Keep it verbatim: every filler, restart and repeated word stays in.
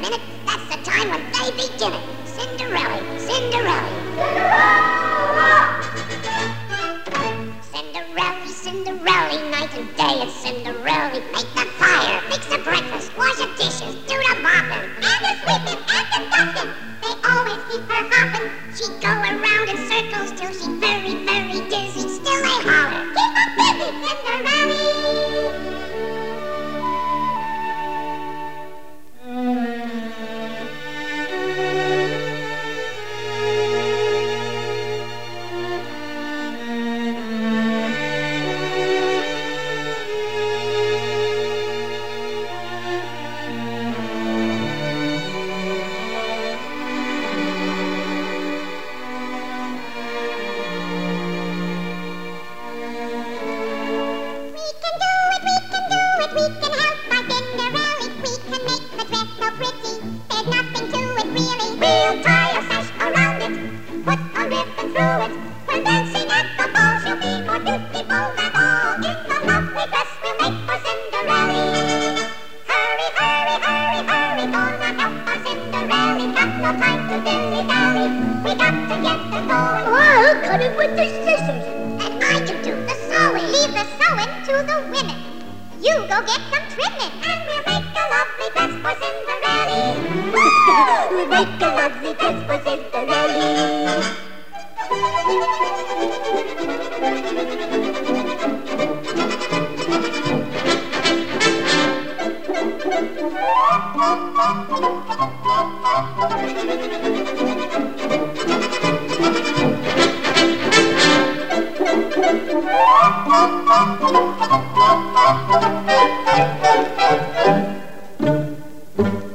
minute, that's the time when they begin it. Cinderella, Cinderella. Cinderella, Cinderella, night and day it's Cinderella. Make the fire, fix the breakfast, wash the dishes, do the mopping, and the sweeping, and the dusting. They always keep her hopping. She'd go around in circles till she's very, very dizzy. Still they holler, keep her busy, Cinderella. We can help by Cinderella. We can make the dress so pretty. There's nothing to it really. We'll tie a sash around it, put a ribbon through it. When dancing at the ball, she'll be more beautiful than all. In the lovely dress we'll make for Cinderella. Hurry, hurry, hurry, hurry, gonna help our Cinderella. Got no time to dilly-dally. We got to get her going. I'll cut it with the scissors. And I can do the sewing. Leave the sewing to the women. You go get some trimming, and we'll make a lovely dress for Cinderella. We'll make a lovely dress for Cinderella. Thank you.